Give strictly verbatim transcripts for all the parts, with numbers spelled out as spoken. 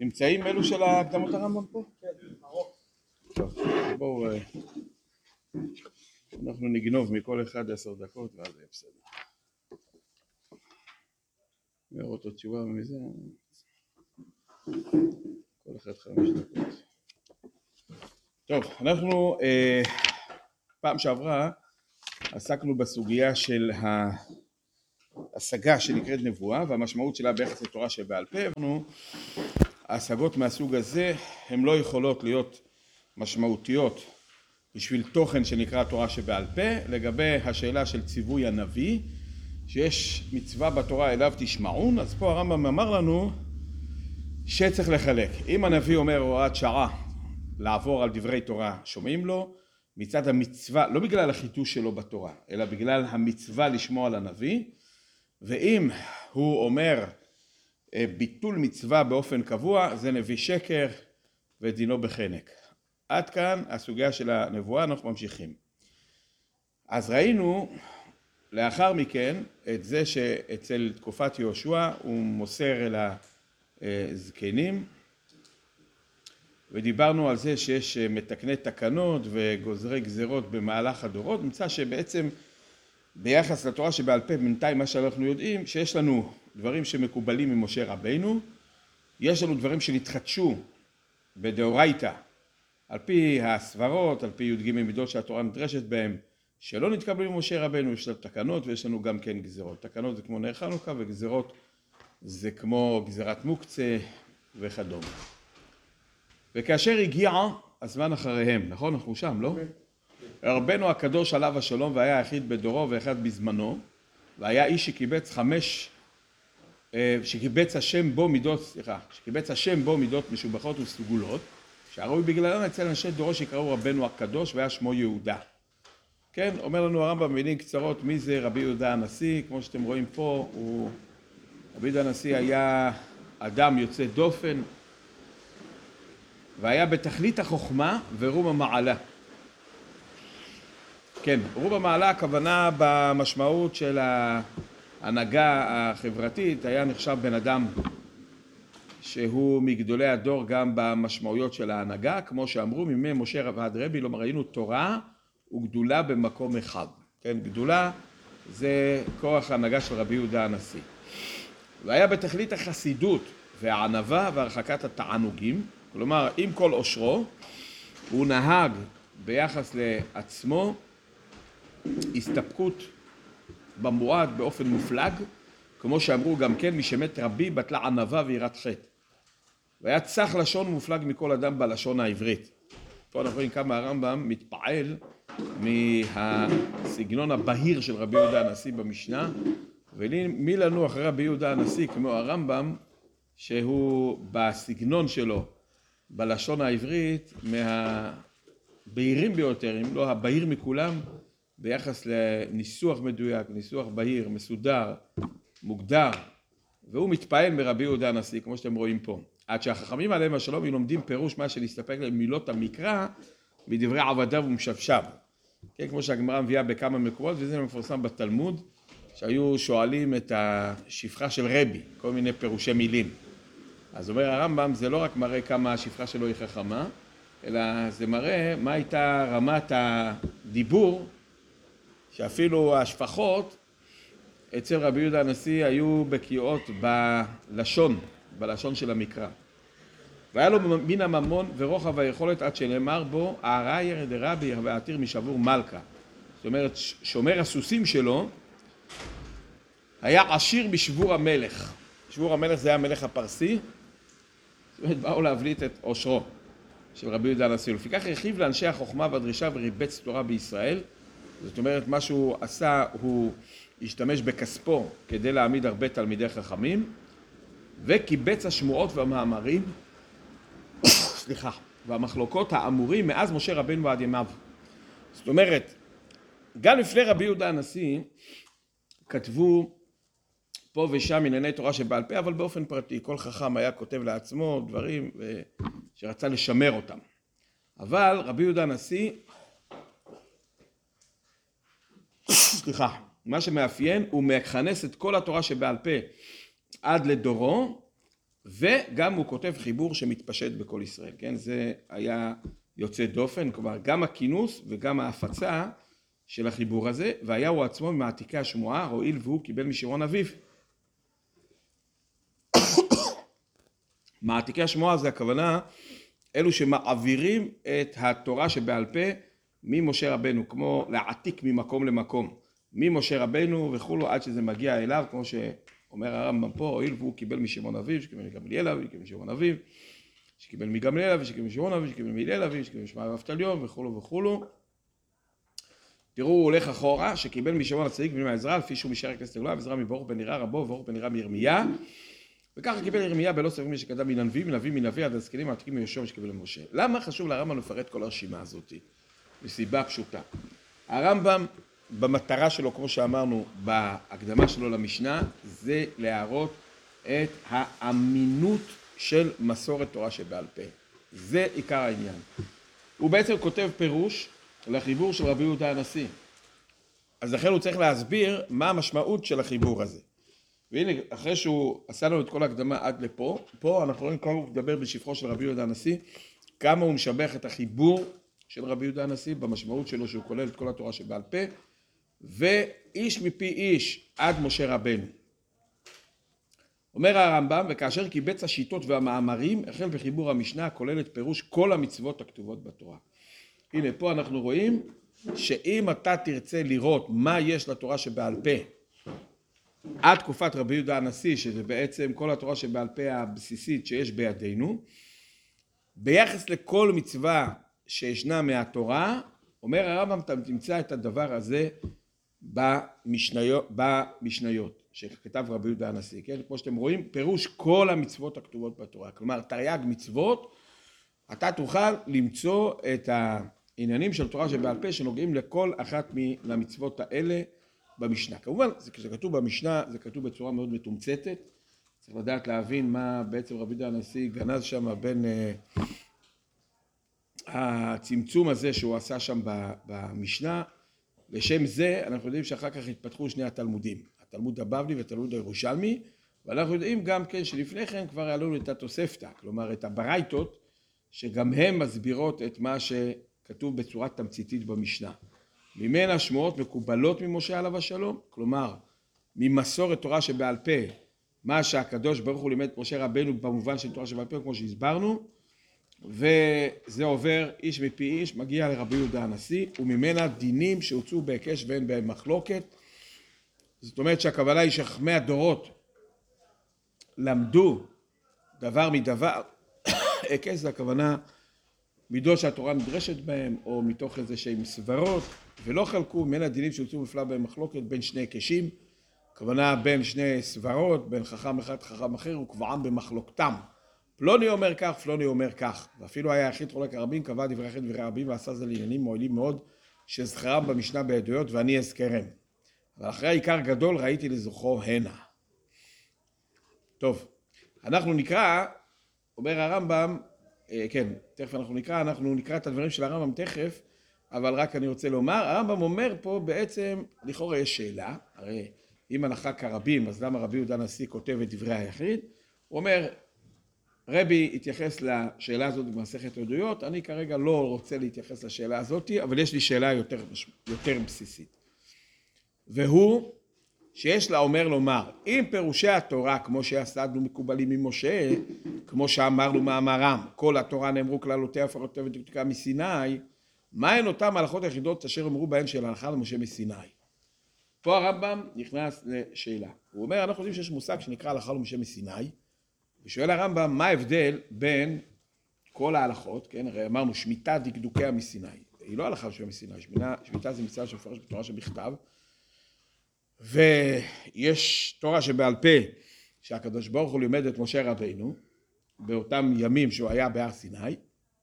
נמצאים אלו של הקדמות הרמב"ם פה? כן, ארוך. טוב, בואו, אנחנו נגנוב מכל אחד עשר דקות ואז יהיה בסדר. נראות עוד תשובה מזה, כל אחד חמש דקות. טוב, אנחנו אה, פעם שעברה עסקנו בסוגיה של ההשגה שנקראת נבואה והמשמעות שלה ביחס לתורה שבעל פה. ההשגות מהסוג הזה הן לא יכולות להיות משמעותיות בשביל תוכן שנקרא תורה שבעל פה. לגבי השאלה של ציווי הנביא, שיש מצווה בתורה אליו תשמעון, אז פה הרמב"ם אמר לנו שצריך לחלק. אם הנביא אומר הוראת שעה לעבור על דברי תורה, שומעים לו מצד המצווה, לא בגלל החידוש שלו בתורה, אלא בגלל המצווה לשמוע על הנביא. ואם הוא אומר ביטול מצווה באופן קבוע, זה נביא שקר ודינו בחנק. עד כאן הסוגיה של הנבואה, אנחנו ממשיכים. אז ראינו לאחר מכן את זה שאצל תקופת יהושע הוא מוסר אל הזקנים, ודיברנו על זה שיש מתקני תקנות וגוזרי גזרות במהלך הדורות. נמצא שבעצם ביחס לתורה שבעל פה בינתיים מה שאנחנו יודעים, שיש לנו דברים שמקובלים ממשה רבינו, יש לנו דברים שנתחדשו בדאורייתא על פי הסברות, על פי י"ג מידות שהתורה נדרשת בהם, שלא נתקבלו ממשה רבינו. יש לנו תקנות ויש לנו גם כן גזרות. תקנות זה כמו נר חנוכה וגזרות זה כמו גזרת מוקצה וכדומה. וכאשר הגיע הזמן אחריהם, נכון? אנחנו שם, לא? רבנו הקדוש עליו השלום והיה היחיד בדורו ואחד בזמנו, והיה איש שקיבץ חמש, שקיבץ השם בו מידות, סליחה, שקיבץ השם בו מידות משובחות וסגולות, שהראוי בגללן אצל אנשי דורו שקראו רבנו הקדוש והיה שמו יהודה. כן, אומר לנו הרמב"ם במילים קצרות מי זה רבי יהודה הנשיא. כמו שאתם רואים פה, הוא, רבי יהודה הנשיא היה אדם יוצא דופן, והיה בתכלית החוכמה ורום המעלה. כן, רום המעלה הכוונה במשמעות של ההנהגה החברתית, היה נחשב בן אדם שהוא מגדולי הדור גם במשמעויות של ההנהגה, כמו שאמרו מימי משה ועד רבי, לא ראינו תורה וגדולה במקום אחד. כן, גדולה זה כוח ההנהגה של רבי יהודה הנשיא. והיה בתכלית החסידות והענווה והרחקת התענוגים, כלומר עם כל עושרו הוא נהג ביחס לעצמו הסתפקות במועט באופן מופלג, כמו שאמרו גם כן מי שמת רבי בטלה ענווה ויראת חטא. והיה צח לשון מופלג מכל אדם בלשון העברית. פה אנחנו רואים כמה הרמב"ם מתפעל מהסגנון הבהיר של רבי יהודה הנשיא במשנה, ומי לנו אחרי רבי יהודה הנשיא כמו הרמב"ם שהוא בסגנון שלו בלשון העברית מהבהירים ביותר, אם לא הבהיר מכולם, ביחס לניסוח מדויק, ניסוח בהיר, מסודר, מוגדר, והוא מתפעל מרבי יהודה הנשיא, כמו שאתם רואים פה. עד שהחכמים עליהם השלום הם לומדים פירוש מה שנסתפק למילות המקרא מדברי עבדיו ומשבשיו. כן, כמו שהגמרא מביאה בכמה מקומות, וזה מפורסם בתלמוד, שהיו שואלים את השפחה של רבי, כל מיני פירושי מילים. אז אומר הרמב"ם, זה לא רק מראה כמה השפחה שלו היא חכמה, אלא זה מראה מה הייתה רמת הדיבור, שאפילו השפחות אצל רבי יהודה הנשיא היו בקיאות בלשון, בלשון של המקרא. והיה לו מן הממון ורוחב היכולת עד שנאמר בו, העראייר דרבי והעתיר משבור מלכה. זאת אומרת, שומר הסוסים שלו היה עשיר בשבור המלך. שבור המלך זה היה המלך הפרסי, זאת אומרת, באו להבליט את עושרו של רבי יהודה הנשיא. לפיכך הרחיב לאנשי החוכמה והדרישה וריבץ תורה בישראל. זאת אומרת, מה שהוא עשה, הוא השתמש בכספו כדי להעמיד הרבה תלמידי חכמים, וקיבץ השמועות והמאמרים, סליחה, והמחלוקות האמורים מאז משה רבינו ועד ימיו. זאת אומרת, גם לפני רבי יהודה הנשיא כתבו פה ושם ענייני תורה שבעל פה, אבל באופן פרטי. כל חכם היה כותב לעצמו דברים שרצה לשמר אותם. אבל רבי יהודה הנשיא, סליחה, מה שמאפיין הוא מכנס את כל התורה שבעל פה עד לדורו, וגם הוא כותב חיבור שמתפשט בכל ישראל, כן? זה היה יוצא דופן, כלומר גם הכינוס וגם ההפצה של החיבור הזה, והיה הוא עצמו ממעתיקי השמועה, הואיל והוא קיבל משירון אביו. מעתיקי השמועה זה הכוונה, אלו שמעבירים את התורה שבעל פה ממשה רבנו, כמו להעתיק ממקום למקום, ממשה רבנו וכולו עד שזה מגיע אליו, כמו שאומר הרמב"ם פה, הואיל והוא קיבל משירון אביו, שקיבל מגמליאל אביו, שקיבל משירון אביו, שקיבל מגמליאל אביו, שקיבל משירון אביו, שקיבל מהלל אביו, שקיבל משמעיה ואבטליון וכולו וכולו. תראו, הוא הולך אחורה, שקיבל משירון הצדיק בן עזרא, לפי שהוא משאר כנסת הגדולה, ועזרא מברוך בן נריה רבו, וברוך בן נריה מירמיה. וככה קיבל ירמיה בלא ספרים שקדם מנביא, מנביא מנביא עד הזקנים העתיקים מיהושע שקיבל למשה. למה חשוב לרמב"ם לפרט כל הרשימה הזאת? מסיבה פשוטה. הרמב"ם במטרה שלו, כמו שאמרנו בהקדמה שלו למשנה, זה להראות את האמינות של מסורת תורה שבעל פה. זה עיקר העניין. הוא בעצם כותב פירוש לחיבור של רבי יהודה הנשיא. אז לכן הוא צריך להסביר מה המשמעות של החיבור הזה. והנה, אחרי שהוא עשה לנו את כל ההקדמה עד לפה, פה אנחנו רואים כמה הוא מדבר בשבחו של רבי יהודה הנשיא, כמה הוא משבח את החיבור של רבי יהודה הנשיא, במשמעות שלו שהוא כולל את כל התורה שבעל פה, ואיש מפי איש עד משה רבנו. אומר הרמב"ם, וכאשר קיבץ השיטות והמאמרים, החל בחיבור המשנה הכולל את פירוש כל המצוות הכתובות בתורה. הנה, פה אנחנו רואים שאם אתה תרצה לראות מה יש לתורה שבעל פה, עד תקופת רבי יהודה הנשיא, שזה בעצם כל התורה שבעל פה הבסיסית שיש בידינו, ביחס לכל מצווה שישנה מהתורה, אומר הרמב"ם, אתה תמצא את הדבר הזה במשניות, במשניות שכתב רבי יהודה הנשיא, כן? כמו שאתם רואים, פירוש כל המצוות הכתובות בתורה, כלומר תרי"ג מצוות, אתה תוכל למצוא את העניינים של תורה שבעל פה שנוגעים לכל אחת מהמצוות האלה במשנה. כמובן, זה, זה כתוב במשנה, זה כתוב בצורה מאוד מתומצתת, צריך לדעת להבין מה בעצם רבי יהודה הנשיא גנז שם בין uh, הצמצום הזה שהוא עשה שם במשנה. לשם זה אנחנו יודעים שאחר כך התפתחו שני התלמודים, התלמוד הבבלי והתלמוד הירושלמי, ואנחנו יודעים גם כן שלפני כן כבר היה לנו את התוספתא, כלומר את הברייתות, שגם הן מסבירות את מה שכתוב בצורה תמציתית במשנה. ממנה שמועות מקובלות ממשה עליו השלום, כלומר ממסורת תורה שבעל פה, מה שהקדוש ברוך הוא לימד את משה רבנו במובן של תורה שבעל פה כמו שהסברנו, וזה עובר איש מפי איש, מגיע לרבי יהודה הנשיא, וממנה דינים שהוצאו בהיקש ואין בהם מחלוקת. זאת אומרת שהכוונה היא שחכמי הדורות למדו דבר מדבר, היקש זה הכוונה מידות שהתורה נדרשת בהם, או מתוך איזה שהם סברות, ולא חלקו ממנה דינים שהוצאו מפלה בהם מחלוקת בין שני היקשים, הכוונה בין שני סברות, בין חכם אחד חכם אחר, וקבעם במחלוקתם. פלוני אומר כך, פלוני אומר כך, ואפילו היה יחיד חולק הרבים, קבע דברי אחד דברי רבים, ועשה זה לעניינים מועילים מאוד, שזכרם במשנה בעדויות, ואני אזכרם. אבל אחרי העיקר גדול ראיתי לזוכרו הנה. טוב, אנחנו נקרא, אומר הרמב"ם, כן, תכף אנחנו נקרא, אנחנו נקרא את הדברים של הרמב"ם תכף, אבל רק אני רוצה לומר, הרמב"ם אומר פה בעצם, לכאורה יש שאלה, הרי אם הלכה כרבים, אז למה רבי יהודה הנשיא כותב את דברי היחיד? הוא אומר, רבי התייחס לשאלה הזאת במסכת עדויות, אני כרגע לא רוצה להתייחס לשאלה הזאת, אבל יש לי שאלה יותר, יותר בסיסית. והוא, שיש לה אומר לומר, אם פירושי התורה, כמו שעשדנו מקובלים ממשה, כמו שאמרנו מאמרם, כל התורה נאמרו כללותיה הפרותיה ודקדוקה מסיני, מהן אותם ההלכות היחידות אשר אמרו בהן של ההלכה למשה מסיני? פה הרמב"ם נכנס לשאלה. הוא אומר, אנחנו יודעים שיש מושג שנקרא הלכה למשה מסיני, ושואל הרמב"ם, מה ההבדל בין כל ההלכות, כן? הרי אמרנו, שמיטה דקדוקיה מסיני. היא לא הלכה למשה מסיני, שמיטה, שמיטה זה מצווה שמפורש בתורה שבכתב, ויש תורה שבעל פה, שהקדוש ברוך הוא לימד את משה רבינו, באותם ימים שהוא היה בהר סיני,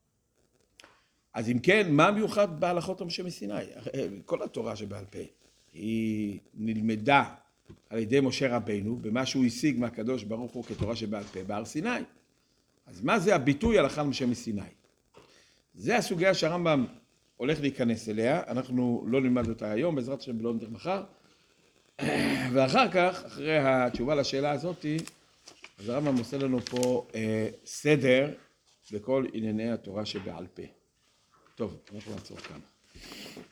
אז אם כן, מה מיוחד בהלכות למשה מסיני? כל התורה שבעל פה, היא נלמדה על ידי משה רבינו, במה שהוא השיג מהקדוש ברוך הוא כתורה שבעל פה בהר סיני. אז מה זה הביטוי הלכה למשה מסיני? זה הסוגיה שהרמב"ם הולך להיכנס אליה, אנחנו לא נלמד אותה היום, בעזרת השם לא נדבר מחר, ואחר כך, אחרי התשובה לשאלה הזאת, אז הרמב"ם עושה לנו פה אה, סדר בכל ענייני התורה שבעל פה. טוב, אנחנו נעצור כאן.